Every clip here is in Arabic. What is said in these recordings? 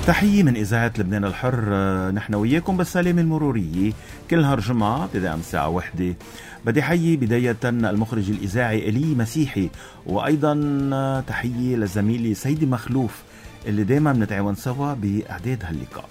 تحية من إذاعة لبنان الحر. نحن وياكم بالسلامة المرورية كل نهار جمعة ابتداء من الساعة 1. بدي حيي بداية المخرج الإذاعي إلي مسيحي، وأيضا تحية لزميلي سيدي مخلوف اللي دايما بنتعاون سوا بإعداد هاللقاء.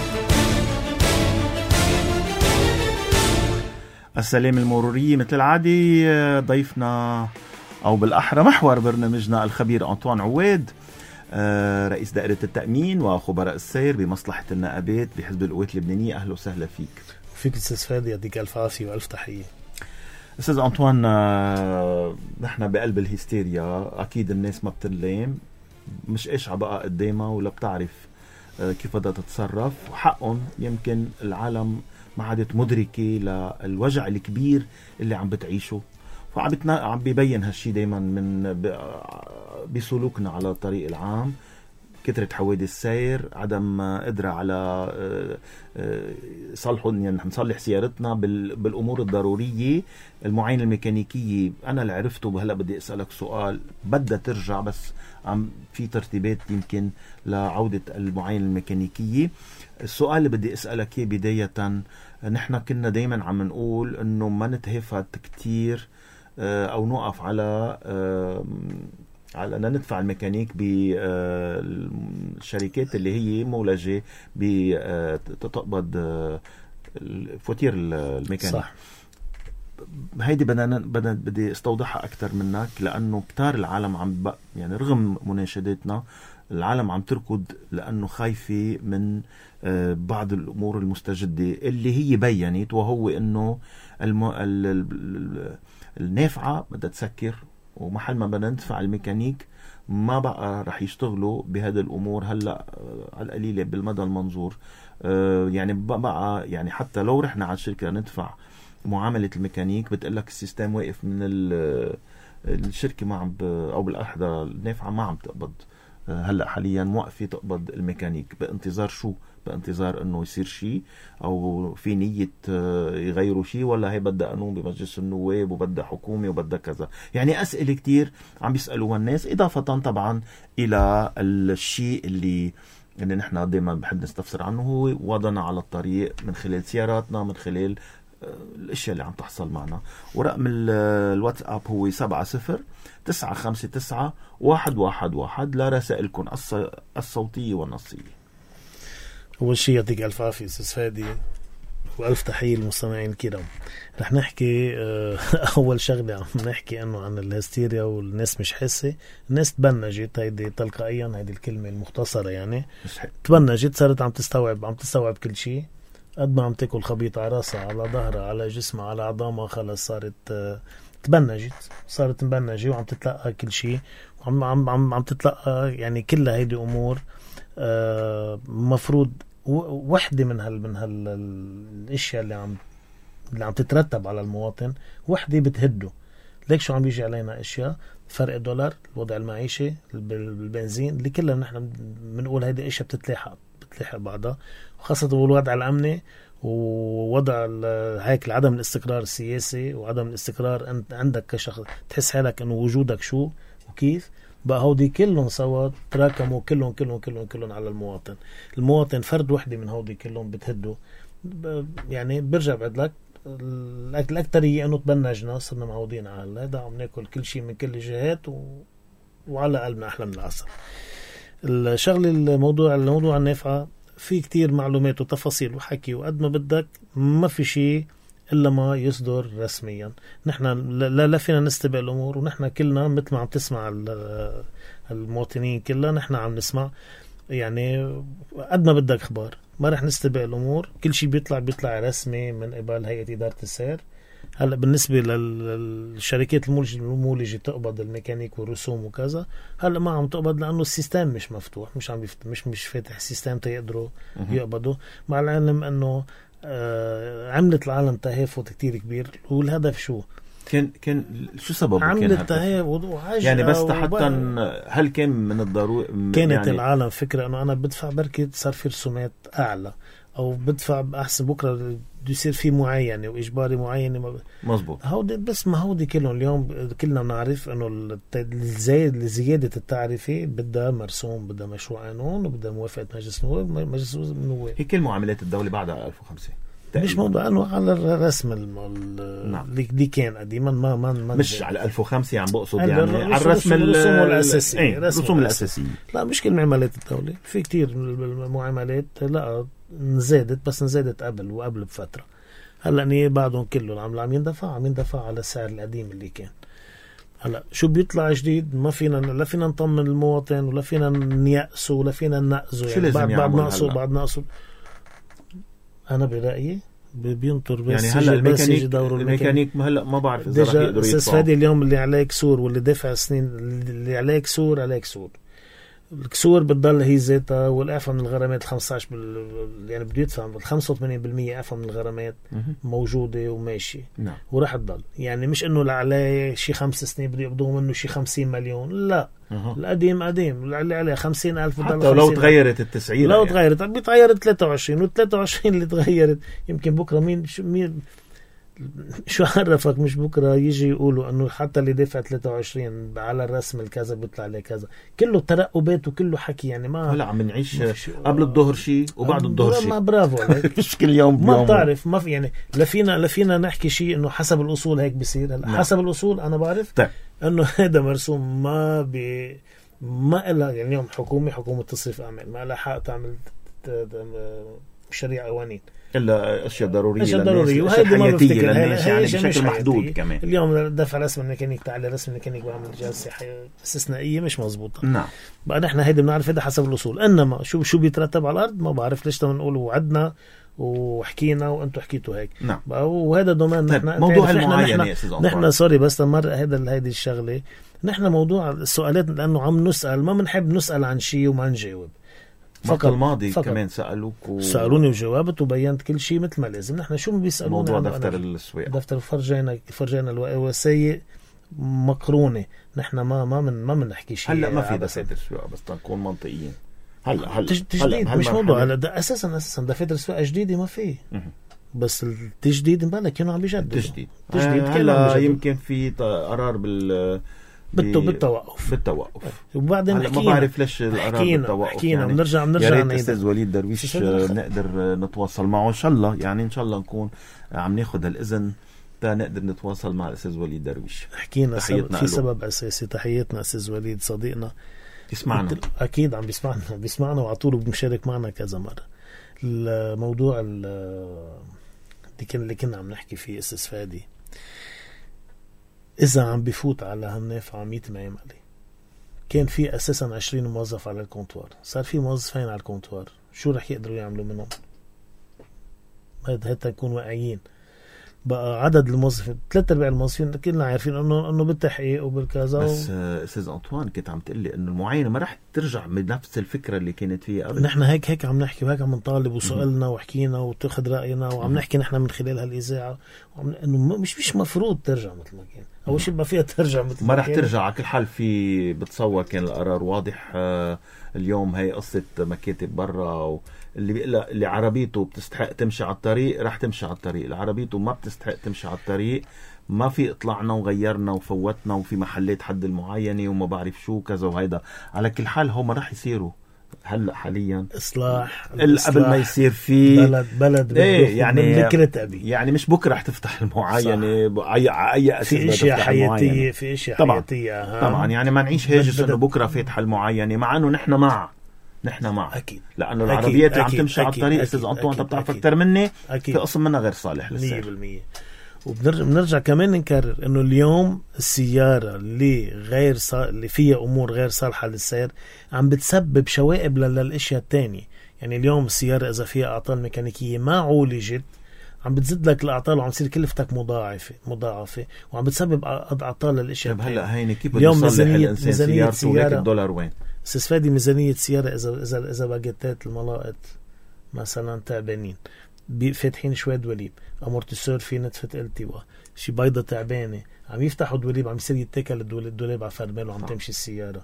السلامة المرورية مثل العادة ضيفنا أو بالأحرى محور برنامجنا الخبير أنطوان عواد، رئيس دائرة التأمين وخبراء السير بمصلحة النقابات بحزب القوات اللبنانية. أهلا وسهلا فيك أستاذ فادي، يديك ألف عافية وألف تحية. أستاذ أنطوان، نحن بقلب الهستيريا، أكيد الناس ما بتنلام، مش إيش عبقى قدامها ولا بتعرف كيف بدها تتصرف، وحقهم يمكن العالم ما عادت مدركة للوجع الكبير اللي عم بتعيشه، فعم بيبين هالشي دايما من بسلوكنا على الطريق العام، كثرة حوادث السير، عدم قدرة على صلحهم، يعني نصلح سيارتنا بالأمور الضرورية. المعاينة الميكانيكية أنا اللي عرفته، هلأ بدي أسألك سؤال، بدها ترجع بس عم في ترتيبات يمكن لعودة المعاينة الميكانيكية. السؤال اللي بدي أسألك بداية، نحن كنا دايما عم نقول إنه ما نتهفت كتير أو نوقف على أن ندفع الميكانيك بالشركات اللي هي مولجة بتقبض فواتير الميكانيك. صح. هيدي بدي استوضحها أكتر منك، لأنه كتار العالم يعني رغم مناشدتنا العالم عم تركض لأنه خايفة من بعض الأمور المستجدة اللي هي بيّنت، وهو أنه النافعة بدها تسكر، ومحل ما بدنا ندفع الميكانيك ما بقى رح يشتغلوا بهذا الأمور هلأ على القليلة بالمدى المنظور. يعني بقى يعني حتى لو رحنا على الشركة ندفع معاملة الميكانيك بتقلك السيستم واقف من الشركة ما عم أو بالأحدى النافعة ما عم تقبض هلأ حاليا، موقفة تقبض الميكانيك بانتظار شو؟ بانتظار انه يصير شيء او في نية يغيروا شيء، ولا هي بدها قانون بمجلس النواب وبدها حكومة وبدها كذا. يعني اسئلة كتير عم بيسألوها الناس، اضافة طبعا الى الشيء اللي نحن دائما بحب نستفسر عنه، هو وضعنا على الطريق من خلال سياراتنا، من خلال الاشياء اللي عم تحصل معنا. ورقم الواتساب هو 70-959-111 لرسائلكم الصوتية والنصية. أول شيء يعطيك ألف عافية أستاذ فادي وألف تحية للمستمعين الكرام. رح نحكي أول شغلة عم نحكي أنه عن الهستيريا والناس مش حاسة. الناس تبنجت، هيدي تلقائيا، هيدي الكلمة المختصرة يعني تبنجت، صارت عم تستوعب كل شيء. قد ما عم تاكل خبيط على راسها، على ظهرها، على جسمها، على عظامها، خلص صارت تبنجت، صارت مبنجة وعم تتلقى كل شيء، وعم تتلقى يعني كل هيدي أمور مفروض وحدة من الاشياء اللي عم تترتب على المواطن، وحدة بتهده. ليك شو عم بيجي علينا اشياء، فرق الدولار، الوضع المعيشي، البنزين، اللي كلها نحن بنقول هيدي اشياء بتتلاحق بعضها، وخاصة بالوضع الامني ووضع هيك عدم الاستقرار السياسي وعدم الاستقرار. انت عندك كشخص تحس حالك انه وجودك شو وكيف بقى، هودي كلهم سوا تراكموا كلهم على المواطن فرد وحده من هودي كلهم بتهده. يعني برجع بعد لك الأكترية أنه تبنجنا، صرنا معودين على هذا، عم ناكل كل شيء من كل الجهات وعلى قلبنا أحلى من العسل. الشغل الموضوع النافعة في كتير معلومات وتفاصيل وحكي، وقد ما بدك ما في شيء إلا ما يصدر رسميا. نحن لا فينا نستبق الأمور، ونحن كلنا مثل ما عم تسمع المواطنين كلنا نحن عم نسمع. يعني قد ما بدك أخبار، ما رح نستبق الأمور، كل شيء بيطلع رسمي من قبل هيئة إدارة السير. هلأ بالنسبة للشركات المولجة تقبض الميكانيك والرسوم وكذا، هلأ ما عم تقبض لأنه السيستم مش مفتوح، مش فاتح السيستم تيقدروا يقبضوا، مع العلم أنه عملت العالم تهافت كتير كبير. والهدف شو كان شو سببه؟ عملت تهافت يعني بس حتى هل كان من الضروري كانت يعني العالم فكرة أنه أنا بدفع بركة صار في رسومات أعلى، او بدفع احسن بكره بده يصير في معينه واجباري معينه. مزبوط. هودي بس ما هودي كلهم اليوم كلنا نعرف انه زياده التعرفه بدها مرسوم، بدها مشروع قانون، وبدها موافقه مجلس النواب. هي كل معاملات الدوله بعدها 1005 مش موضوع انه على الرسم اللي كان قديما ما مش على 1005 عم بقصد يعني على الرسم الاساسيه. الرسوم الاساسيه. لا مش كل معاملات الدوله، في كتير معاملات لا زادت، بس نزادت قبل بفتره. هلا بعدهم كله عم يندفع على السعر القديم اللي كان. هلا شو بيطلع جديد ما فينا لا فينا نطمن المواطن ولا فينا نيأسه ولا فينا ننقذه. يعني بعد نقصه انا برأيي بينطر يعني هلا الميكانيك هلا ما بعرف اذا رح يقدروا يدفعوا. استاذ فادي اليوم اللي عليه كسور واللي دافع سنين، اللي عليه كسور عليه كسور. الكسور بتضل هي ذاتها، والإعفاء من الغرامات 15 يعني بده يدفع 85% إعفاء من الغرامات موجودة وماشي. نعم. وراح تضل يعني مش إنه عليه شي 5 سنين بده يقبضوا منه شي 50 مليون، لا. القديم قديم، اللي عليه 50,000 حتى لو تغيرت التسعيرة، لو تغيرت بيتغيرت 23 وال23 اللي تغيرت يمكن بكرة مين شو عرفك مش بكرة يجي يقولوا انه حتى اللي دفع 23 على الرسم الكذا بيطلع عليه كذا. كله ترقبات وكله حكي يعني. ما هلا عم نعيش قبل الظهر شيء وبعد الظهر شيء. ما برافو عليك. مش كل يوم ما بتعرف ما في يعني لا فينا نحكي شيء انه حسب الاصول هيك بصير. هلا حسب الاصول انا بعرف انه هذا مرسوم ما إلا يعني اليوم حكومة تصرف اعمال ما لها حق تعمل مشاريع قوانين إلا أشياء ضرورية وهذا ما بفتكر يعني بشكل محدود كمان. اليوم دفع رسم الميكانيك تعالى رسم الميكانيك بعمل جلسة استثنائية مش مظبوطة. نعم. بقى نحن هيدا بنعرف هذا حسب الأصول، إنما شو بيترتب على الأرض ما بعرف. ليش نقول وعدنا وحكينا وأنتوا حكيتوا هيك. نعم. وهذا دومان نحن موضوع المعاينة نحن سوري بس مرة هيدي الشغلة نحن موضوع السؤالات لأنه عم نسأل ما بنحب نسأل عن شيء وما نجاوب. فقط الماضي كمان سألوني وجاوبت وبينت كل شيء مثل ما لازم. نحن شو بيسألونا موضوع دفتر السواقة، دفتر فرجينا الوسائق مقرونة. نحن ما بنحكي شيء. هلا ما في دفتر السواقة بس نكون منطقيين. هلا تجديد مش موضوع. هلا اساسا دفتر السواقة جديدة ما في. بس التجديد مبالغ كانوا عم بيجددوا. تجديد هلا يمكن في قرار بالتوقف. وبعدين ما بعرف ليش القرار بالتوقف. حكينا يعني بنرجع يا ريت استاذ وليد درويش نقدر نتواصل معه ان شاء الله. يعني ان شاء الله نكون عم ناخذ الاذن تا نقدر نتواصل مع الاستاذ وليد درويش. حكينا في سبب اساسي. تحياتنا استاذ وليد صديقنا يسمعنا اكيد عم بيسمعنا وعطوله بمشارك معنا كذا مره. الموضوع اللي كنا عم نحكي فيه استاذ فادي، إذا عم بفوت على هالنافع عم يتمعم عليه. كان في أساسا 20 موظف على الكونتوار، صار في موظفين على الكونتوار، شو رح يقدروا يعملوا منهم؟ هذا نكون واقعيين. بقى عدد الموظفين 3/4 الموظفين كلنا عارفين انه بالتحقيق وبالكذا. بس استاذ انطوان كنت عم تقول لي انه المعاينه ما رح ترجع بنفس الفكره اللي كانت فيها قبل. نحن هيك عم نحكي وهيك عم نطالب وسؤالنا وحكينا وتاخذ راينا وعم نحكي نحن من خلال هالاذاعه انه مش مفروض ترجع مثل ما كان. اول شيء ما فيها ترجع مثل ما رح ترجع. على كل حال في بتصور كان القرار واضح. اليوم هي قصه مكاتب برا اللي عربيته بتستحق تمشي على الطريق رح تمشي على الطريق، اللي عربيته ما بتستحق تمشي على الطريق ما في اطلعنا وغيرنا وفوتنا وفي محلات حد المعاينة وما بعرف شو كذا وهيدا. على كل حال هم رح يصيروا هلا حاليا إصلاح قبل ما يصير في بلد يعني مش بكره رح تفتح المعاينة أي أساس في اشياء حياتية في اشياء حياتية طبعا يعني ما نعيش هاجس انه بكره فاتح المعاينة مع انه نحن مع أكيد. لأنه العربيات اللي عم تمشي على الطريق أستاذ أنطوان أنت بتعرف أكثر مني في قسم منها غير صالح للسير 100%. وبنرجع كمان نكرر إنه اليوم السيارة اللي فيها أمور غير صالحة للسير عم بتسبب شوائب للأشياء التانية. يعني اليوم السيارة إذا فيها أعطال ميكانيكية ما عولجت عم بتزيد لك الأعطال وعم تصير كلفتك مضاعفة وعم بتسبب أعطال للأشياء التانية. هلا هيني كيف بده يصلح الإنسان سيارته $1 استاذ فادي ميزانية سيارة إذا باجيتات الملاقط مثلا تعبانين فاتحين شوية دوليب امورتيسور في نتفة التواء شي بيضة تعبانة عم يفتحوا دوليب عم يصير يتكل الدولاب على فرمال وعم تمشي السيارة.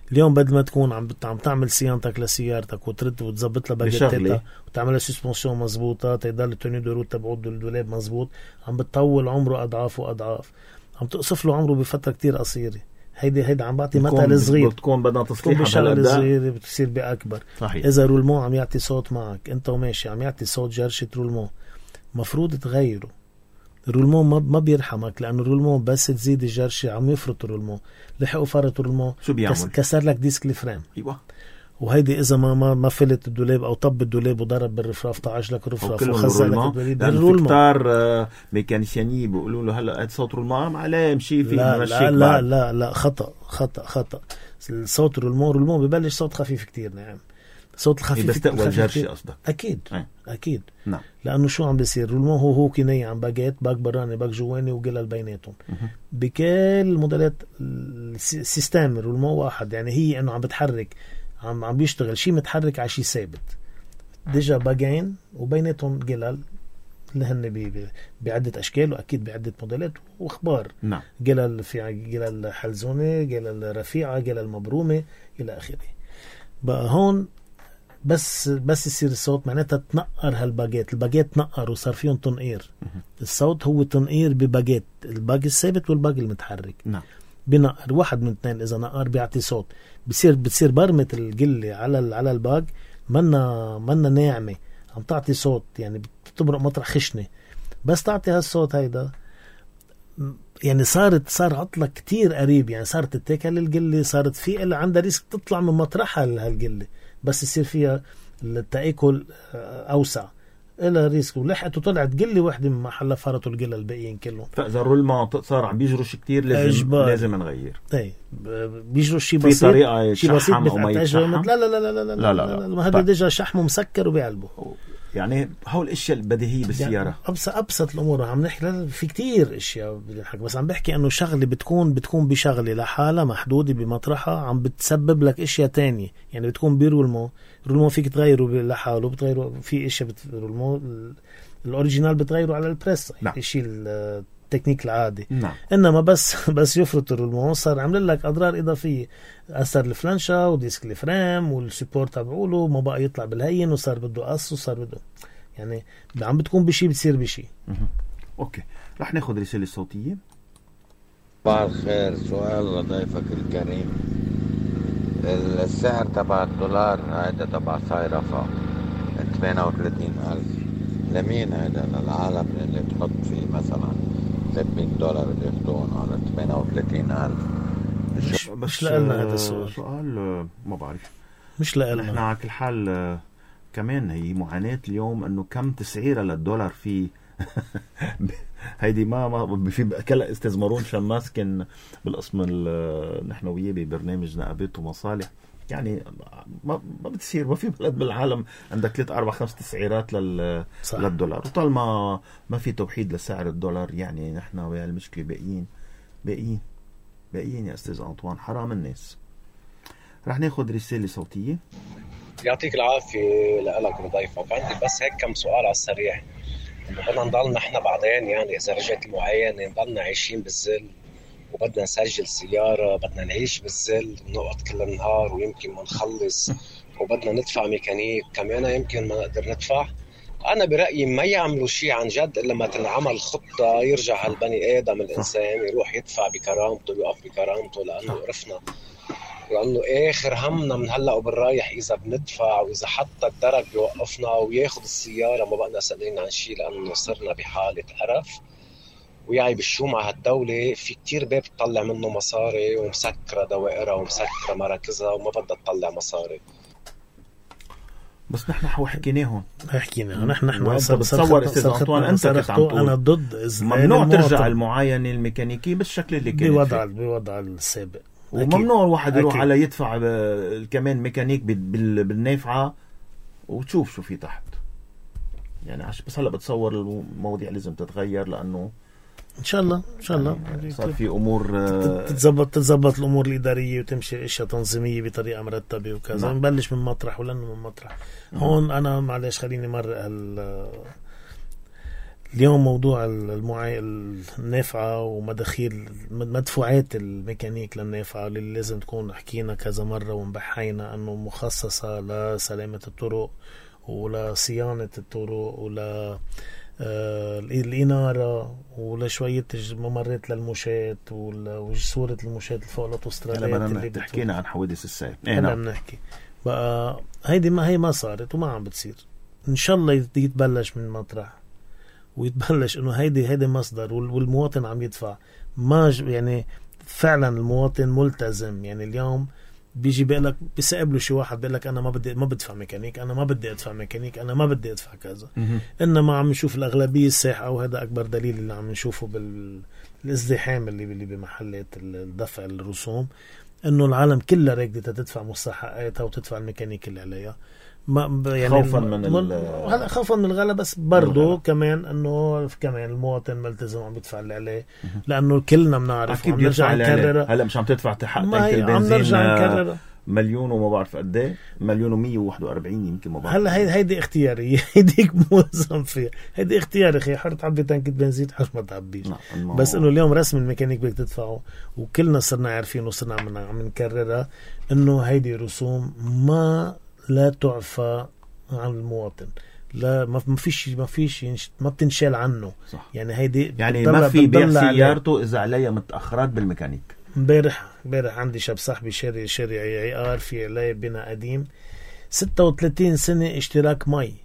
اليوم بدل ما تكون عم تعمل صيانتك لسيارتك وترد وتظبط لها باجيتها وتعمل لها سسبنسيون مزبوطه تضل التوني دو روت تبعو الدولاب مزبوط، عم بتطول عمره اضعاف واضعاف، عم تقصف له عمره بفتره كتير قصيره. هيدا عم بعطي مثل صغير، بتكون بدنا تصليح بشغله صغيره بتصير باكبر. صحيح. اذا رولمون عم يعطي صوت معك انت وماشي عم يعطي صوت جرشه رولمون، مفروض تغيره. الرولمون ما بيرحمك، لانه الرولمون بس تزيد الجرشه عم يفرط الرولمون. لحقوا فرط الرولمون شو بيعمل؟ كسر لك ديسك الفريم. ايوه. وهيدي اذا ما فلت الدولاب او طب الدولاب وضرب بالرفراف طعج لك الرفراف وخزق لك الدولاب. الرولمون كتار ميكانيسياني بيقولوا له هلا صوت الرولمون عليه مشي في لا خطا. الصوت الرولمون ببلش صوت خفيف كتير. نعم صوت الخفيف بس تقوى الجرشي قصدك؟ اكيد نعم. لانه شو عم بيصير؟ الرولمون هو كناية عم باجيت باك براني باك جواني وقلل بيناتهم بكل الموديلات. السيستم الرولمون واحد، يعني هي انه عم بتحرك، عم بيشتغل شيء متحرك على شيء ثابت. ديجا باجين وبيناتهم قلل اللي هن بعدة أشكال وأكيد بعدة موديلات وأخبار. نعم. قلل في قلل حلزونة، قلل رفيعة، قلل مبرومة إلى آخره. بقى هون بس يصير الصوت معناتها تنقر هالباجيت. الباجيت تنقر وصار فيهم تنقير. الصوت هو تنقير بباجيت، الباج الثابت والباج المتحرك. نعم. بنقر واحد من اثنين، إذا نقر بيعطي صوت. بتصير برمة القلة على الباج منا ناعمة، عم تعطي صوت، يعني بتمرق مطرح خشنة. بس تعطي هالصوت هيدا يعني صار عطلة كتير قريب، يعني صارت تتاكل القلة، صارت في اللي عندها ريسك تطلع من مطرحها هالقلة بس يصير فيها التآكل أوسع إلى ريسك. ولحقت وطلعت قلة واحدة من محلها فرطوا القلة الباقيين كلهم. فإذا الرولمان صار عم بيجرش كتير لازم نغير. بيجرش شيء بسيط، في طريقة شيء بسيط أو ما يتشحم. لا هذا ديجا شحمه مسكر وبيعلبه. يعني هول الاشياء البديهية بالسيارة، يعني ابسط الامور. عم نحكي في كتير اشياء بالحكي، بس عم بحكي انه شغله بتكون بشغله لحالها محدوده بمطرحها عم بتسبب لك اشياء تانية. يعني بتكون برولمون فيك تغيره لحاله، بتغيره في اشياء رولمون الاوريجينال بتغيره على البريس. نعم. الشيء التكنيك العادي. نعم. انما بس يفرط الرولمون صار عامل لك اضرار اضافيه، اثر الفلانشا وديسك الفريم والسبورت تبعوله ما بقى يطلع بالهين، وصار بده قص، وصار بده يعني عم بتكون بشي بتصير بشي. اوكي، رح ناخذ رسالة صوتية. صباح الخير، سؤال لضيفك الكريم. السعر تبع الدولار هذا تبع صايرفة 38,000 لمين هذا؟ للعالم اللي تحط فيه مثلا $30 بياخدون على 38,000. مش لقلنا هذا السؤال. سؤال ما بعرف، مش لقلنا. نحن على كل حال كمان هي معاناة اليوم انه كم تسعيرة للدولار في هيدي ما في كلا. استاذ مارون شماس كان بالقسم نحن وياه ببرنامج نقابات ومصالح، يعني ما بتصير، ما في بلد بالعالم عندك 3 4 5 تسعيرات للدولار. وطالما ما في توحيد لسعر الدولار، يعني نحن ويا المشكلة باقيين يا استاذ أنطوان، حرام الناس. رح ناخد رسالة صوتية. يعطيك العافية لك وضيفك. عندي بس هيك كم سؤال على السريع. بدنا نضلنا احنا بعدين، يعني إذا رجعت المعاينة نضلنا عايشين بالظل وبدنا نسجل سيارة، بدنا نعيش بالظل ونقعد كل النهار ويمكن ما نخلص، وبدنا ندفع ميكانيك كمان يمكن ما نقدر ندفع. أنا برأيي ما يعملوا شيء عن جد إلا ما تنعمل خطة يرجع هالبني آدم الإنسان يروح يدفع بكرامته ويقف بكرامته، لأنه عرفنا، لأنه آخر همنا من هلأ وبالرايح إذا بندفع، وإذا حتى الدرج بيوقفنا وياخد السيارة ما بقنا سألين عن شيء، لأنه صرنا بحالة عرف. وياي بالشو مع هالدولة في كتير باب تطلع منه مصاري، ومسكرة دوائرها ومسكرة مراكزها وما بدها تطلع مصاري. بس نحن حكيناهم نحن بتصور استاذ أنطوان انت كنت عم تقول انا ضد ممنوع ترجع المعاينة الميكانيكية بالشكل اللي كان بوضع السابق، وممنوع الواحد يروح على يدفع كمان ميكانيك بالنافعة وتشوف شو في تحت. يعني بس هلا بتصور المواضيع لازم تتغير، لأنه إن شاء الله يعني صار في أمور تتزبط الأمور الإدارية وتمشي أشياء تنظيمية بطريقة مرتبة وكذا. نبلش من مطرح ولن من مطرح. هون أنا معلش خليني مرق اليوم موضوع النافعة ومداخيل مدفوعات الميكانيك للنافعة اللي لازم تكون حكينا كذا مرة ونبحينا أنه مخصصة لسلامة الطرق ولصيانة الطرق ولا الإنارة ولا شوية ممرات للمشاة وصورة المشاة فوق الأوتوسترادات اللي بتحكينا عن حوادث السير. هلا بنحكي بقى هيدي ما صارت وما عم بتصير. إن شاء الله يتبلش من مطرح ويتبلش إنه هيدي مصدر والمواطن عم يدفع. ما يعني فعلا المواطن ملتزم. يعني اليوم بيجي بيقلك بيسأب له شي واحد بيقلك أنا ما بدفع ميكانيك، أنا ما بدي أدفع ميكانيك، أنا ما بدي أدفع كذا. إنما عم نشوف الأغلبية الساحة، وهذا أكبر دليل اللي عم نشوفه بالازدحام اللي بمحلات الدفع الرسوم، إنه العالم كلها راكدة تدفع مستحقاتها وتدفع الميكانيك اللي عليها. ما يعني خوفا من الغلا، بس برضو كمان انه كمان المواطن ملتزم عم بيدفع اللي عليه، لانه كلنا بنعرف عم نرجع نكررها. هلا مش عم تدفع حق تانك البنزين مليون وما بعرف قد ايه، مليون و141 يمكن ما بعرف. هلا هيدي اختياريه، هيديك موظم فيها، هيدي اختيار اخي، حر تعبي تانك بنزين حر ما تعبيش. بس انه اليوم رسم الميكانيك بدك تدفعه، وكلنا صرنا عارفين وصرنا عم نكررها انه هيدي رسوم لا تعفى عن المواطن. لا ما فيش ما بتنشال عنه. صح. يعني هيدي يعني ما في بيع سيارته اذا عليها متاخرات بالميكانيك. امبارح عندي شاب صاحبي شاري عيار في عليه بناء قديم 36 سنه اشتراك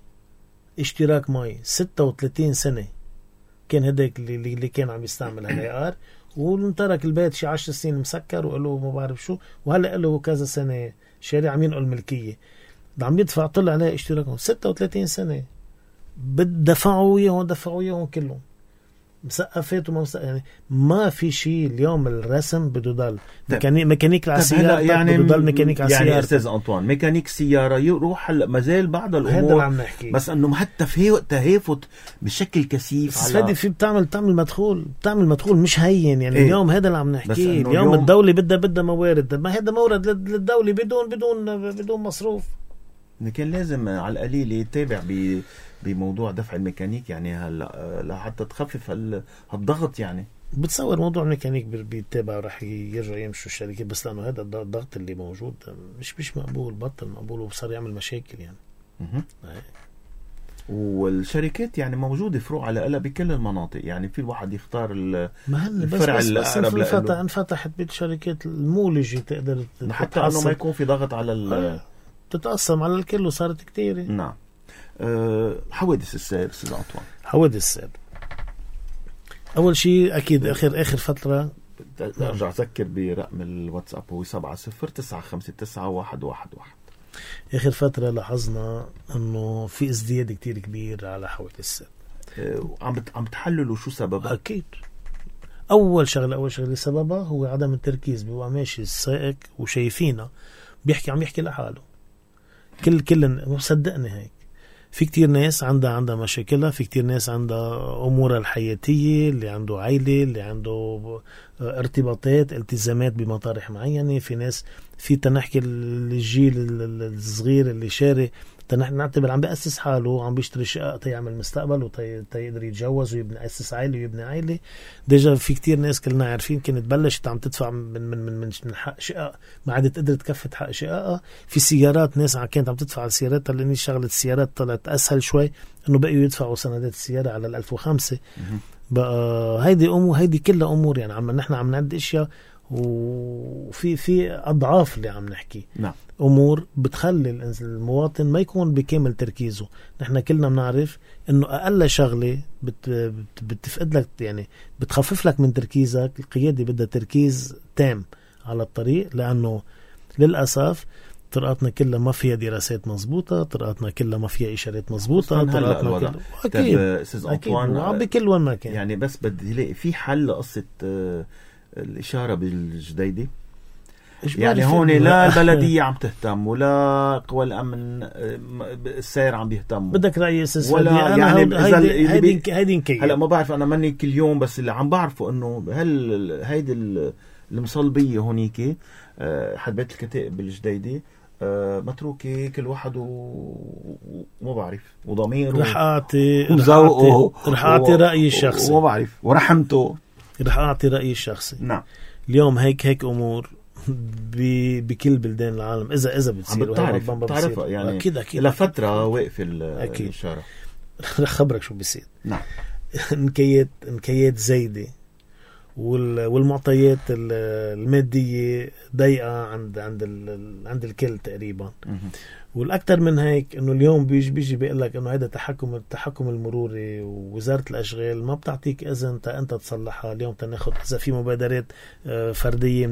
مي 36 سنه كان هداك اللي كان عم يستعمل هالعيار، وترك البيت شي 10 سنين مسكر وقال له ما بعرف شو، وهلا له كذا سنه شاري عم ينقل ملكيه، عم يدفع طلع عليه اشتراكهم 36 سنة دفعوا اياهم كلهم مسقفات وما يعني ما في شيء. اليوم الرسم بده ضل ميكانيك على السيارة، يعني بده ضل ميكانيك على السيارة. يعني استاذ أنطوان ميكانيك سيارة يروح هلا ما زال بعض الامور، بس انه حتى في تهافت بشكل كثيف على في بتعمل مدخول مش هين. يعني اليوم هذا اللي عم نحكيه. اليوم الدولة بدها موارد، ما هذا مورد للدولة بدون مصروف. كان لازم على القليل يتابع بموضوع دفع الميكانيك، يعني هلا حتى تخفف هالضغط. يعني بتصور موضوع الميكانيك بيتابع رح يرجع يمشوا الشركات، بس لانه هذا الضغط اللي موجود مش مقبول، بطل مقبول وصار يعمل مشاكل يعني. والشركات يعني موجودة فروع على الأقل بكل المناطق، يعني في الواحد يختار الفرع الأقرب له. انفتحت بيت شركات المولجة تقدر حتى أنه ما يكون في ضغط على تتقسم على الكل، وصارت كتير. نعم. حوادث السير سيد أنطوان. حوادث السير أول شيء أكيد آخر فترة أرجع أذكر برقم الواتساب هو 70959111. آخر فترة لاحظنا أنه في ازدياد كتير كبير على حوادث السير. عم تحللوا شو سببها؟ أكيد أول شغلة سببها هو عدم التركيز. بيبقى ماشي السائق وشايفينه عم يحكي لحاله، كل مصدقني هيك. في كتير ناس عندها مشاكلها، في كتير ناس عندها أمورها الحياتية، اللي عنده عائلة، اللي عنده ارتباطات التزامات بمطارح معينة. في ناس في تنحكي الجيل الصغير اللي شاري نعتبر عم بأسس حاله، عم بيشتري شقة تيعمل مستقبل وتيقدر يتجوز ويبني أسس عائلة ويبني عائلة. ديجا في كتير ناس كلنا عارفين كانت بلشت عم تدفع من حق شقة، ما عادت قدرت تكفت حق شقة. في سيارات ناس كانت عم تدفع على السيارات، لأن شغلة السيارات طلعت أسهل شوي، إنه بقيوا يدفعوا سندات السيارة على 1005. بقى هيدي كلها أمور يعني نحن عم نعد أشياء، وفي أضعاف اللي عم نحكي. نعم. أمور بتخلي المواطن ما يكون بكامل تركيزه. نحن كلنا بنعرف إنه أقل شغلة بتفقد لك، يعني بتخفف لك من تركيزك. القيادة بدها تركيز تام على الطريق، لأنه للأسف طرقاتنا كلها ما فيها دراسات مزبوطة، طرقاتنا كلها ما فيها إشارات مزبوطة، طرقاتنا كلها أكيد أستاذ أنطوان بكل وين ما كان. يعني بس بدي لاقي في حل قصة الإشارة بالجديدة. يعني هون لا البلدية عم تهتم ولا قوى الأمن السير عم بيهتموا. بدك رأي أساس ولا يعني هيدي نكية. هلا ما بعرف أنا مني كل يوم، بس اللي عم بعرفه إنه هل هيدي المصلبية هونيك حد بيت الكتائب بالجديدة متروكة كل واحد وما بعرف وضميره رح أعطي رأيي الشخصي وما بعرف ورحمته. رح أعطي رأيي الشخصي. نعم. اليوم هيك أمور بكل بلدان العالم إذا بتصير بتعرف يعني أكيد لفترة واقف الشارع. رح خبرك شو بيصير. نعم. انكيات زايدة والمعطيات المادية ضيقة عند الكل تقريبا. والأكثر من هيك إنه اليوم بيجي بيقول لك إنه هذا التحكم المروري ووزارة الأشغال ما بتعطيك إذن أنت تصلحها. اليوم تناخد إذا في مبادرات فردية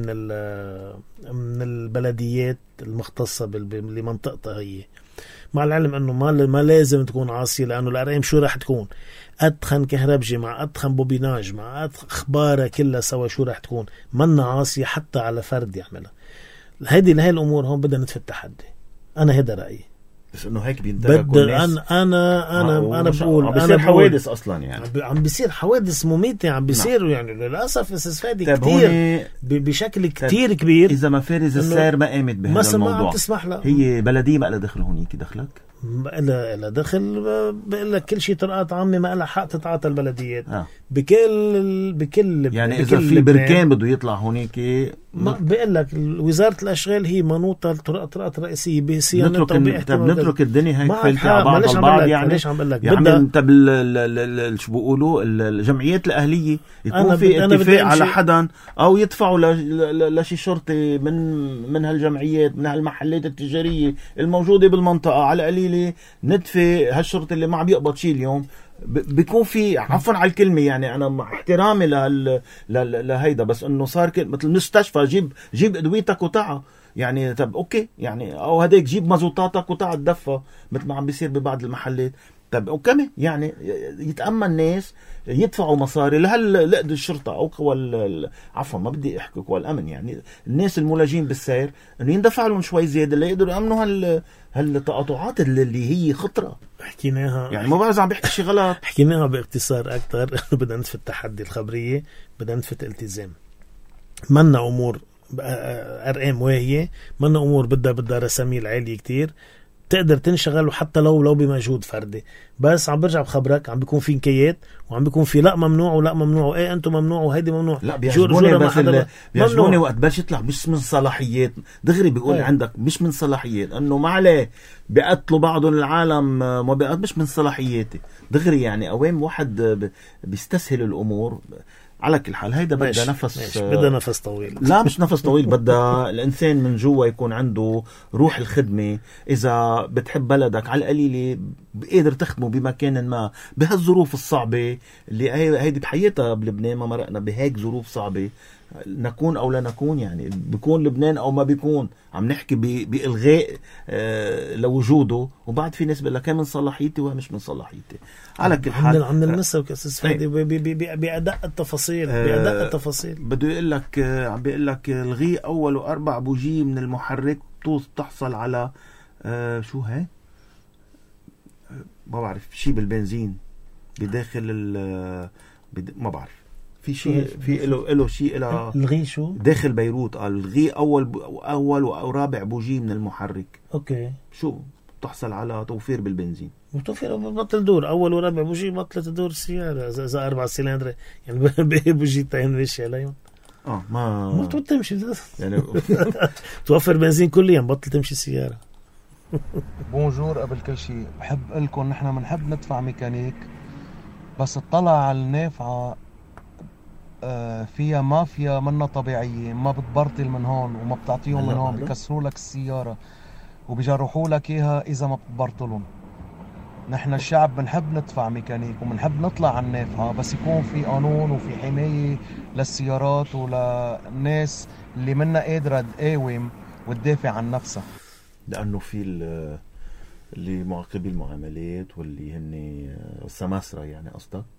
من البلديات المختصة لمنطقتها هي، مع العلم إنه ما لازم تكون عاصية، لأنه الأرقام شو راح تكون أدخن كهربجي مع أدخن بوبيناج مع أخبارها كلها سوا شو راح تكون منا عاصية حتى على فرد يعملها. هذه الأمور هون بدنا ندفع التحدي. أنا هذا رأيي. بس إنه هيك بينتركوا الناس. أنا بقول عم بيصير حوادث أصلا يعني. عم بيصير حوادث مميتة عم بيصير يعني للأسف استفادة كتير بشكل كتير كبير. إذا مفارز السير ما قامت بهذا الموضوع ما عم تسمح لها. هي بلدية ما لها دخل هونيك دخلك؟ إلا دخل بقول لك كل شيء طرقات عامة ما لها حق تتعاطى البلديات. بكل يعني إذا في بركان بده يطلع هونيك ما بقول لك وزارة الأشغال هي منوطة الطرقات الرئيسية بصيانتها نترك الدنيا هيك فلتة على بعض البعض يعني. ليش عم بقول لك شو بيقولوا الجمعيات الأهلية يكون في اتفاق على حدا أو يدفعوا لشي شرطي من هالجمعيات من هالمحلات التجارية الموجودة بالمنطقة على قليلة ندفع هالشرطي اللي ما عم يقبض شيء اليوم. بيكون في عفوا على الكلمة يعني أنا مع احترامي لهيدا، بس إنه صار مثل مستشفى جيب أدويتك وتعا يعني. طب أوكي يعني أو هديك جيب مازوتاتك وتعا تدفى مثل ما عم بيصير ببعض المحلات. طب وكمان يعني يتأمن الناس يدفعوا مصاري لقد الشرطة أو قوى عفوا ما بدي أحكي قوى الأمن يعني الناس الملاجين بالسير إنه يندفع لهم شوي زيادة اللي يقدروا يأمنوا هالتقاطعات اللي هي خطرة. حكيناها يعني ما بعرف عم بيحكي شي غلط. حكيناها باختصار أكتر. بدنا نتفت التحدي الخبرية، بدنا نتفت الالتزام. منا أمور أرقام واهية، منا أمور بدها رساميل عالية كتير تقدر تنشغل وحتى لو بمجهود فردي. بس عم برجع بخبرك عم بيكون في نكيات وعم بيكون في لا ممنوع ولا ممنوع وايه انتم ممنوع وهيدي ممنوع. لا بيعجبوني بس بيعجبوني وقت بلش يطلع مش من صلاحيات دغري بيقول عندك مش من صلاحيات انه ما عليه بيقتلوا بعضهم العالم ما بيقتل مش من صلاحياتي دغري يعني. اوام واحد بيستسهل الامور. على كل حال هيدا بدها نفس طويل. لا مش نفس طويل بدها الإنسان من جوا يكون عنده روح الخدمة. إذا بتحب بلدك على القليلة بقدر تخدمه بمكان ما بهالظروف الصعبة اللي هيدي بحياتها بلبنان. ما مرقنا بهيك ظروف صعبة نكون أو لا نكون يعني بيكون لبنان أو ما بيكون عم نحكي بإلغاء لوجوده. وبعد في ناس بيقول لك من صلاحيتي ومش من صلاحيتي. على كل حال عم نلمسها وكاسس فادي بأداء التفاصيل بده يقول لك عم بيقول لك الغي أول 4 بوجي من المحرك تحصل على شو هاي ما بعرف شيء بالبنزين بداخل ما بعرف في شيء في له شيء له الغي شو داخل بيروت. قال الغي أول ورابع بوجي من المحرك. أوكي شو تحصل على توفير بالبنزين وتوفير بطل دور أول ورابع بوجي بطلت تدور السيارة إذا 4 سلندرة يعني بوجيتين ماشي عليهم ما تمشي يعني توفر بنزين كل يوم بطل تمشي السيارة. بونجور. قبل كل شيء بحب لكم نحن بنحب ندفع ميكانيك بس اطلع على النافعة فيها مافيا منا طبيعية. ما بتبرطل من هون وما بتعطيهم من هون بكسروا لك السيارة وبيجرحوا لك اياها اذا ما بتبرطلهم. نحن الشعب بنحب ندفع ميكانيك وبنحب نطلع على النافعة بس يكون في قانون وفي حماية للسيارات وللناس اللي منا قادرة تقاوم وتدافع عن نفسها. لأنه في اللي معاقبي المعاملات واللي هن السماسرة يعني قصدك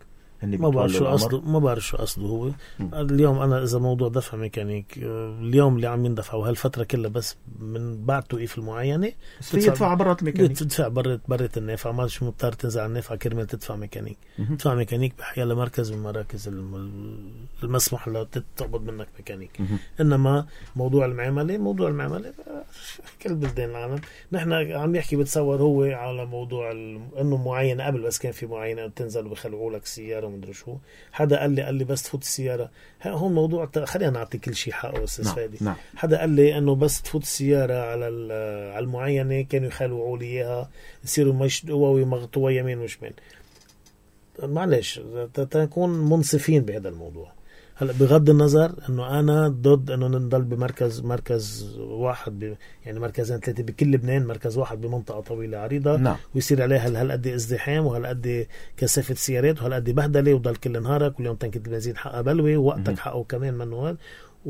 ما بعرف شو قصده هو. اليوم أنا إذا موضوع دفع ميكانيك اليوم اللي عم يندفع هالفترة كلها بس من بعد توقيف المعينة تدفع برات الميكانيك، تدفع برات النافع، ما مش مضطر تنزل على النافع كرمال تدفع ميكانيك. تدفع ميكانيك بحياة مركز من مراكز المسموح له تقبض منك ميكانيك. إنما موضوع المعاملة كل بلدان العالم. نحن عم يحكي بتصور هو على موضوع إنه معينة قبل بس كان في معينة تنزل وبيخلعوا لك السيارة ومدري شو. حدا قال لي بس تفوت السيارة، هون موضوع خلينا نعطي كل شيء حقه أستاذ فادي. حدا قال لي إنه بس تفوت السيارة على المعينة كانوا يخلعوا لي إياها يصيروا مشدوة مغطوة يمين وشمال. معلش تكون منصفين بهذا الموضوع. هلا بغض النظر انه انا ضد انه نضل مركز واحد يعني مركزين ثلاثه بكل لبنان، مركز واحد بمنطقه طويله عريضه ويصير عليها هالقد ازدحام وهالقد كثافه سيارات وهالقد بهدله وضل كل نهارك كل يوم تنكة البنزين حقها بلوي ووقتك حقه كمان منه هذا.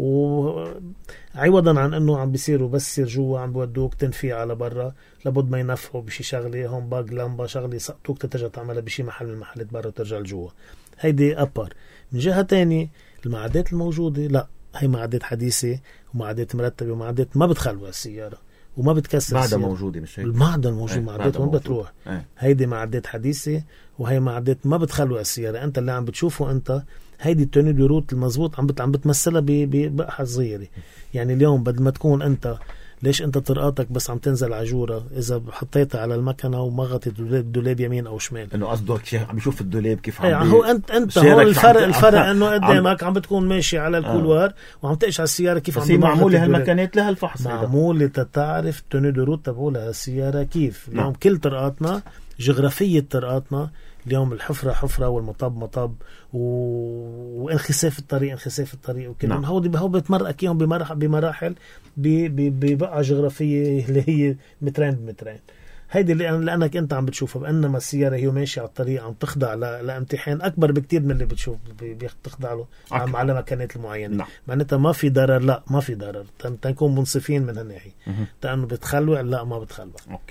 وعوضا عن انه عم بيصيروا بس يصير جوا عم بودوك تنفيع على برا، لابد ما ينفعوا بشي شغله هون باق لمبه شغله يسقطوك ترجع تعملها بشي محل من المحلات برا وترجع لجوا. هيدي ابر. من جهه تانية المعدات الموجودة لا، هي معدات حديثة ومعدات مرتبة ومعدات ما بتخلوها السيارة وما بتكسر السيارة. موجودة مش هيك؟ المعدن موجود، معدات وين بتروح. هيدي معدات حديثة وهي معدات ما بتخلوها السيارة. انت اللي عم بتشوفه انت هيدي التوني دي روت المضبوط عم بتمثلها ببقحة صغيرة. يعني اليوم بدل ما تكون انت ليش انت طرقاتك بس عم تنزل عجورة اذا حطيتها على المكنة وما غطيت الدولاب يمين او شمال. انه قصدك شيء عم يشوف الدولاب كيف عم هو انت هو الفرق انه قدامك عم بتكون ماشي على الكولوار وعم تقش على السيارة كيف عم معمولة هالمكانات لها الفحص، معمولة تتعرف توني دي روت تبعولها السيارة كيف. اليوم كل طرقاتنا جغرافية طرقاتنا اليوم الحفرة حفرة والمطب مطب وانخساف الطريق وكذا. هو بتمرق اياهم بمراحل ببقى جغرافية اللي هي مترين بمترين. هيدي لأنك أنت عم بتشوفها. بأنما السيارة هي ماشية على الطريق عم تخضع لامتحان أكبر بكتير من اللي بتشوف بتخضع له على مكانات المعينة. معناتها ما في ضرر، لا ما في ضرر. تنكون منصفين من هالناحية. لأنه بتخلوع لا ما بتخلوع.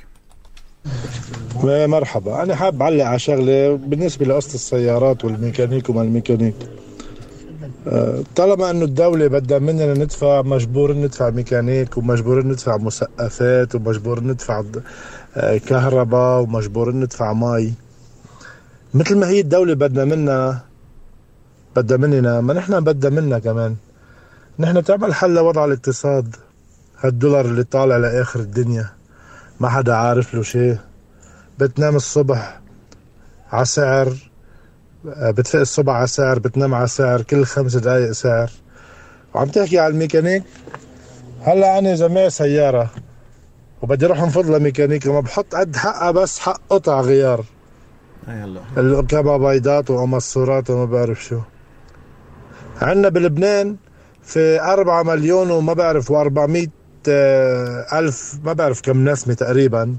مرحبا. أنا حاب أعلق على شغلة بالنسبة لقصة السيارات والميكانيك وما الميكانيك. طالما أنه الدولة بدها مننا ندفع، مجبور ندفع ميكانيك ومجبور ندفع مسقفات ومجبور ندفع كهرباء ومجبور ندفع مي. مثل ما هي الدولة بدها مننا ما نحن بدها منا كمان. نحن تعمل حل لوضع الاقتصاد. هالدولار اللي طالع لآخر الدنيا ما حدا عارف له شيء. بتنام الصبح على سعر، بتفق الصبح على سعر، بتنام على سعر، كل 5 دقايق سعر. وعم تحكي على الميكانيك. هلا أنا إذا معي سيارة وبدي أروح انفض لميكانيك ما بحط قد حقها بس حق قطع غيار. الكبا بيضات ومصورات وما بعرف شو. عندنا بلبنان في 4 مليون وما بعرف و400 ألف ما بعرف كم نسمة تقريبا،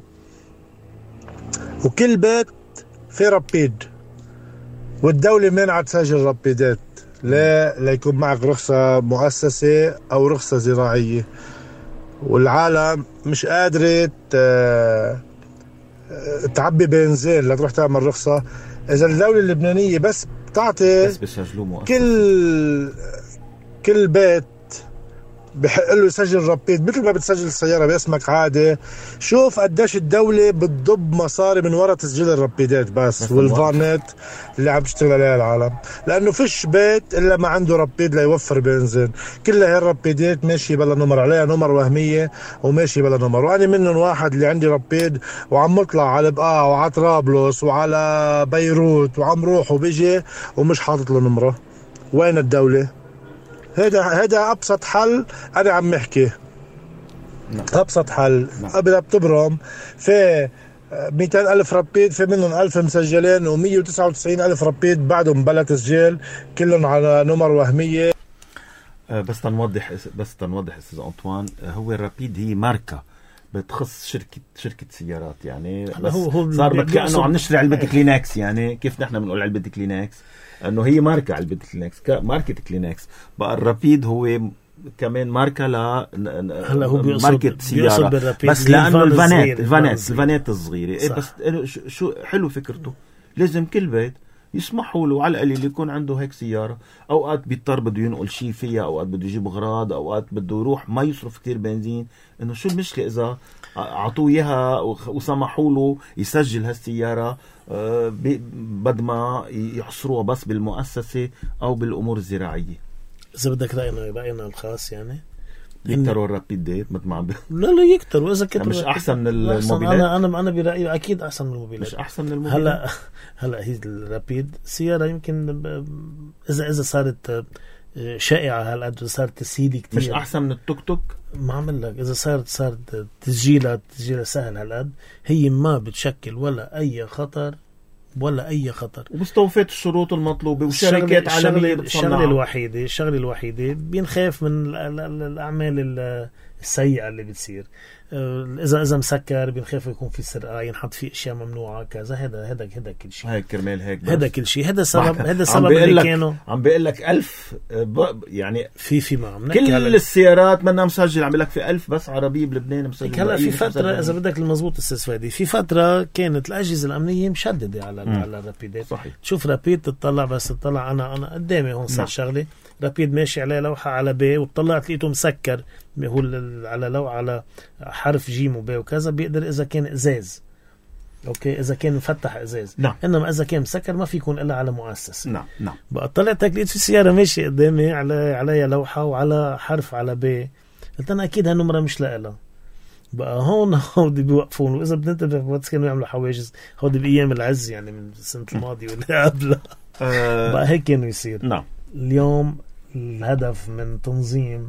وكل بيت في ربيد، والدولة مانعة تسجل ربيدات. ليكون معك رخصة مؤسسة أو رخصة زراعية، والعالم مش قادرة تعبي بنزين لتروح تعمل رخصة. إذا الدولة اللبنانية بس بتعطي كل بيت بحق له يسجل ربيد مثل ما بتسجل السيارة باسمك عادي. شوف قديش الدولة بتضب مصاري من وراء تسجيل الربيدات بس والفانات اللي عم بيشتغل عليها العالم. لأنه فيش بيت إلا ما عنده ربيد ليوفر بنزين. كلها هي الربيدات ماشي بلا نمر، عليها نمر وهمية وماشي بلا نمر. وأنا منهم واحد اللي عندي ربيد وعم مطلع على بقاع وعلى طرابلس وعلى بيروت وعم روح وبيجي ومش حاطط له نمرة. وين الدولة؟ هذا أبسط حل أنا عم أحكي. أبسط حل. قبل بتبرم في 200 ألف ربيد، في منهم 1000 مسجلين و199 ألف ربيد بعدهم بلا تسجيل، كلهم على نمر وهمية. بس تنوضح أستاذ أنطوان، هو الربيد هي ماركة بتخص شركة سيارات. يعني بس صار كأنه عم نشتري علبة كلينكس. يعني كيف نحن بنقول علبة كلينكس انه هي ماركة علبة كلينكس، ماركة كلينكس. بقى الرابيد هو كمان ماركة ماركة سيارة، بس لأنه الفانات الصغيرة. بس شو حلو فكرته. لازم كل بيت يسمحوا له على القليل يكون عنده هيك سيارة. أوقات بيضطر بده ينقل شيء فيها، أوقات بده يجيب أغراض، أوقات بده يروح ما يصرف كتير بنزين. إنه شو المشكلة إذا عطوه إياها وسمحوا له يسجل هالسيارة بد ما يحصروها بس بالمؤسسة أو بالأمور الزراعية. إذا بدك رأينا الخاص يعني يكتروا الرابيد ديت مثل ما عم لا يكتروا. إذا كتروا مش أحسن من الموبيلات؟ أنا برأيي أكيد أحسن من الموبيلات. مش أحسن من الموبيلات. هلا هي الرابيد سيارة يمكن إذا صارت شائعة هالقد، صارت تسهيلي كتير. مش أحسن من التوك توك؟ ما عمل لك إذا صارت تسجيلها سهل هالقد، هي ما بتشكل ولا أي خطر وبستوفيت الشروط المطلوبة وشركات عالمية بتصنعها. الشغلة الوحيدة بينخاف من الأعمال السيئة اللي بتصير. إذا مسكر بنخاف يكون في سرقة، ينحط في أشياء ممنوعة كذا. هذا كل شيء. هاي كرمال هيك هذا كل شيء. هذا سبب اللي كانوا عم بيقول لك 1000 يعني في ما كل السيارات منا مسجل. عم بيقول لك في 1000 بس عربية بلبنان مسجل. هلا في فترة إذا بدك المضبوط استسفادي، في فترة كانت الأجهزة الأمنية مشددة على الرابيدات. صحيح. تشوف رابيد تطلع أنا قدامي هون صار شغلة رابيد ماشي عليه لوحة على بي، وطلعت لقيته مسكر هو على حرف جيم وبي وكذا، بيقدر إذا كان إزاز أوكي، إذا كان مفتح إزاز. نعم. إنما إذا كان مسكر ما في يكون إلا على مؤسس. نعم. بقى طلعت لقيت في سيارة ماشي قدامي عليها لوحة وعلى حرف على بي، قلت أنا أكيد هالنمرة مش لها. بقى هودي بيوقفون، وإذا بدنا بس كانوا يعملوا حواجز هودي بأيام العز يعني من السنة الماضية ولا قبلها. بقى هيك كانوا يصير. نعم. اليوم الهدف من تنظيم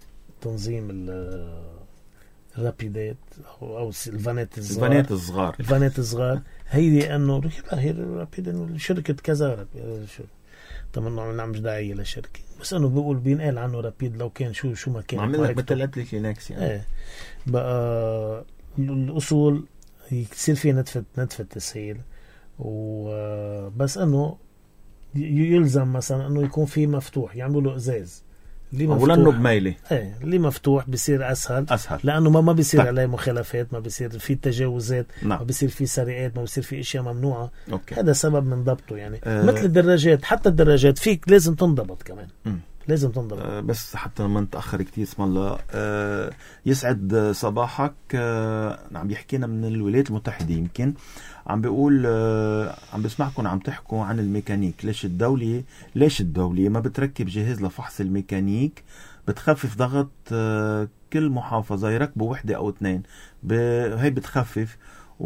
الرابيدات أو الفانات الصغار هي أنه هي الرابيد إنه شركة كذا طبعا مش داعية لشركة، بس أنه بيقول بينقال عنه رابيد لو كان شو ما كان. عمل لك مثل أتليك لينكس يعني. بقى الأصول يصير فيه نتفة تسهيل، وبس أنه يلزم مثلا أنه يكون فيه مفتوح، يعملوا له إزاز ولانه بميلة. اللي مفتوح بيصير أسهل لأنه ما بيصير عليه مخالفات، ما بيصير في تجاوزات. نعم. ما بيصير في سرقات، ما بيصير في اشياء ممنوعة. أوكي. هذا سبب من ضبطه يعني. مثل الدراجات، حتى الدراجات فيك لازم تنضبط كمان. لازم تنضبط. بس حتى ما نتأخر كتير اسم الله. يسعد صباحك. عم يحكينا من الولايات المتحدة، يمكن عم بيقول عم بسمعكم عم تحكوا عن الميكانيك. ليش الدولة ما بتركب جهاز لفحص الميكانيك بتخفف ضغط كل محافظة يركبوا وحدة أو 2؟ هي بتخفف،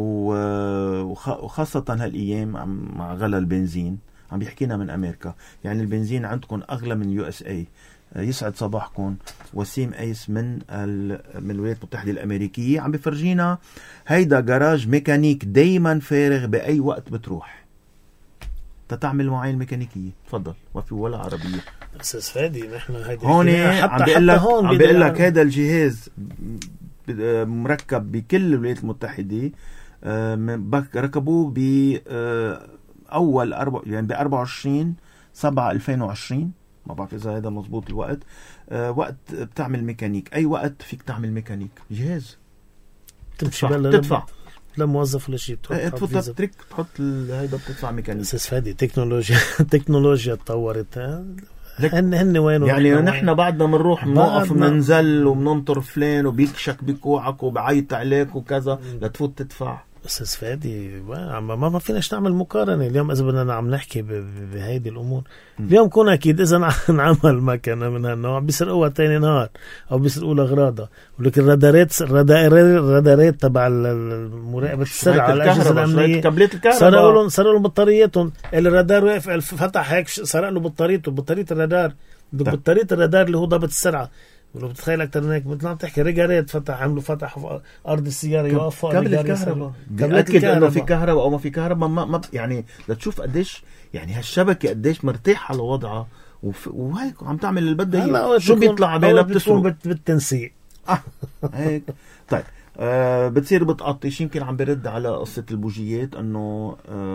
وخاصة هالأيام مع غلا البنزين. عم بيحكينا من أمريكا، يعني البنزين عندكم أغلى من USA. يسعد صباحكم. وسيم أيس من الولايات المتحدة الأمريكية عم بفرجينا هيدا جراج ميكانيك دايما فارغ بأي وقت بتروح تتعمل معاين ميكانيكية. تفضل. وفي ولا عربية أستاذ فادي. نحن هون عم بيقول لك هيدا الجهاز مركب بكل الولايات المتحدة. ركبوه أول يعني ب 24/7/2020. ما بعرف إذا هذا مزبوط الوقت. وقت بتعمل ميكانيك، أي وقت فيك تعمل ميكانيك. جهاز تدفع لموظف ولا شيء، تحط هيدا بتدفع ميكانيك. أستاذ فادي التكنولوجيا تطورت. هن وين يعني نحن بعدنا بنروح بنوقف بننزل وبننطر فلان وبيكشك بكوعك وبعيط عليك وكذا لتفوت تدفع. أستاذ فادي ما فيناش نعمل مقارنة اليوم إذا بدنا عم نحكي بهيدي الأمور. اليوم كون أكيد إذا نعمل مكنة من هالنوع بيسرقوها تاني نهار أو بيسرقوا الأغراض. ولكن الرادارات تبع المراقبة السرعة على الأجهزة الأمنية سرقوا لهم بطارياتهم. الرادار واقف فتح هيك سرق له بطارية الرادار. بطارية الرادار اللي هو ضابط السرعة. ولو بتتخيل أكتر من هيك مثل ما عم تحكي ريجارات عملوا فتح أرض السيارة يوقفوا كابل الكهرباء. بيأكد إنه في كهرباء أو ما في كهرباء. ما يعني لتشوف قديش يعني هالشبكة قديش مرتاحة لوضعها وهيك عم تعمل اللي بدها. شو بيطلع بالها بتسرق بالتنسيق. هيك. طيب بتصير بتقطش. يمكن عم برد على قصة البوجيات أنه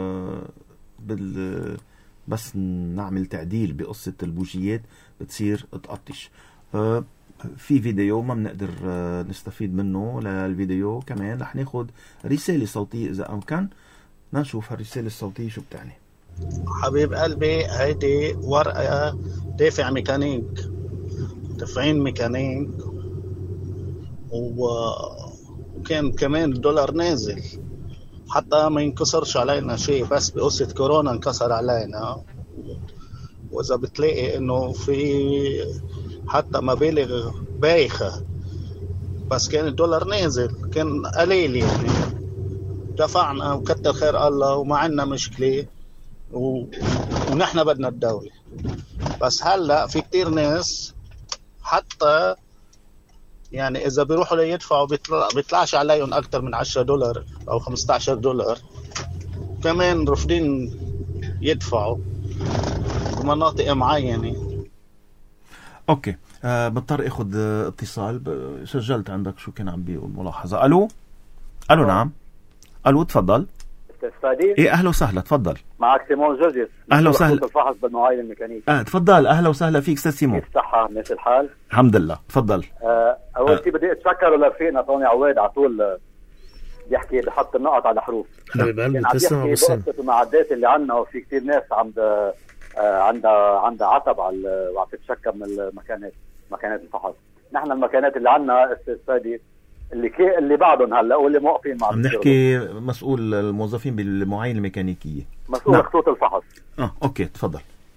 بس نعمل تعديل بقصة البوجيات بتصير تقطش. في فيديو ما بنقدر نستفيد منه. للفيديو كمان رح ناخد رسالة صوتية إذا أمكن. نشوف هالرسالة الصوتية شو بتعني. حبيب قلبي هيدي ورقة دافع ميكانيك، دافعين ميكانيك، وكان كمان الدولار نازل حتى ما ينكسرش علينا شيء، بس بقصة كورونا انكسر علينا. وإذا بتلاقي إنه في حتى مبالغ بايخة، بس كان الدولار نازل كان قليل يعني، دفعنا وكتر خير الله وما عنا مشكلة ونحن بدنا الدولة. بس هلأ في كتير ناس حتى يعني إذا بيروحوا ليدفعوا بيطلعش عليهم أكتر من $10 أو $15، كمان رافضين يدفعوا بمناطق معينة. اوكي بضطر اخذ اتصال. سجلت عندك شو كان عم بيقول ملاحظة. الو نعم. الو تفضل. ايه اهلا وسهلا تفضل. معك سيمون جورجيس. اهلا وسهلا. الفحص بالمعاين الميكانيكي. تفضل اهلا وسهلا فيك استاذ سيمون. كيف الصحة؟ ماشي الحال؟ الحمد لله تفضل. اول شيء بدي اتشكر لرفيقنا طوني عواد على طول بيحكي بحط النقط على حروف. حبيب قلبي تسلم ابو سام. بقصة المعدات اللي عندنا، وفي كتير ناس عندها عتب على وعم تتشكى من مكانات الفحص. نحن المكانات اللي عندنا استاذ فادي اللي بعدهم هلا واللي موقفين مع عم نحكي مسؤول الموظفين بالمعاينة الميكانيكية، مسؤول خطوط الفحص. اوكي تفضل.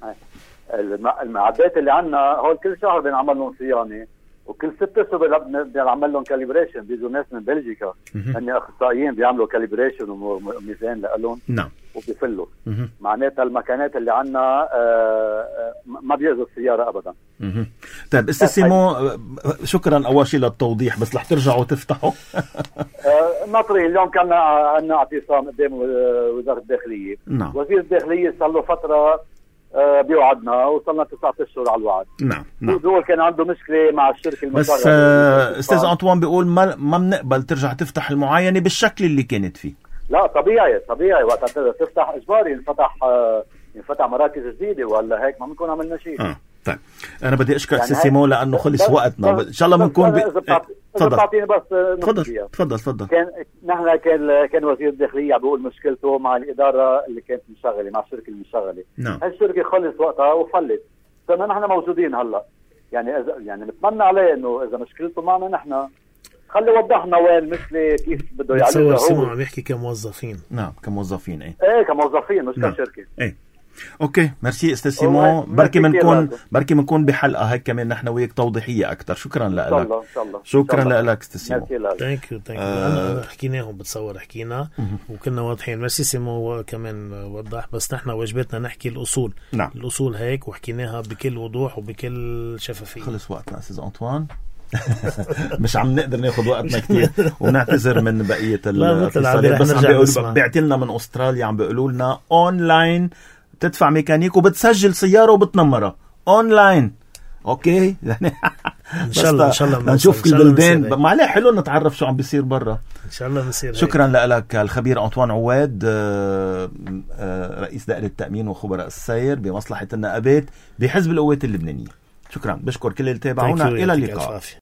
المعدات اللي عندنا هول كل شهر بنعمل لهم صيانه، وكل 6 اشهر بنعمل لهم كاليبريشن. بيجوا ناس من بلجيكا هن اخصائيين بيعملوا كاليبريشن وميزان لهم. نعم. وبيفلوا. معناتها المكانات اللي عندنا ما بيأذوا السياره ابدا. طيب استاذ سيمون شكرا اول شيء للتوضيح، بس رح ترجعوا تفتحوا؟ ناطرين. اليوم كان عندنا اعتصام قدام وزاره الداخليه. نعم. وزير الداخليه صار له فتره بيوعدنا، وصلنا 9 اشهر على الوعد. نعم. دول كان عنده مشكله مع الشركه المصرفه. بس استاذ أنطوان بيقول ما بنقبل ترجع تفتح المعاينه بالشكل اللي كانت فيه. لا طبيعي وقت تفتح اجباري ينفتح مراكز جديده، ولا هيك ما بنكون عملنا شيء. طيب انا بدي اشكر يعني سيمون لانه خلص وقتنا. ان شاء الله بنكون تفضل. تفضل. نحن كان وزير الداخليه عم بيقول مشكلته مع الاداره اللي كانت مشغله، مع الشركه المشغله. نعم. هالشركه خلص وقتها وفلت، فنحن موجودين هلا. يعني بنتمنى عليه انه اذا مشكلته معنا نحن خلي وضحنا وين المشكله، كيف بده يعالجها هو. سيمون عم يحكي كموظفين. نعم كموظفين. ايه كموظفين مش كشركه. اوكي ميرسي استاذ سيمون. بركي منكون بحلقه هيك كمان نحن وياك توضيحيه اكثر. شكرا لك. ان شاء الله. شكرا لك استاذ سيمون. ثانك يو. انا حكيناهم بتصور حكينا وكنا واضحين. ميرسي سيمون كمان وضح. بس نحن واجبتنا نحكي الاصول. نعم. الاصول هيك وحكيناها بكل وضوح وبكل شفافيه. خلص وقتنا استاذ أنطوان. مش عم نقدر ناخذ وقتنا كتير ونعتذر من بقيه الاتصالات. بس عم بيعتلنا من استراليا عم بيقولوا لنا اونلاين تدفع ميكانيك وبتسجل سياره وبتنمرها اونلاين. اوكي يعني ان شاء الله نشوف كل البلدان. ما عليه حلو نتعرف شو عم بيصير برا. ان شاء الله بنصير. شكرا لك الخبير أنطوان عواد، رئيس دائرة التأمين وخبراء السير بمصلحة النقابات بحزب القوات اللبنانية. شكرا. بشكر كل اللي تابعونا. الى اللقاء.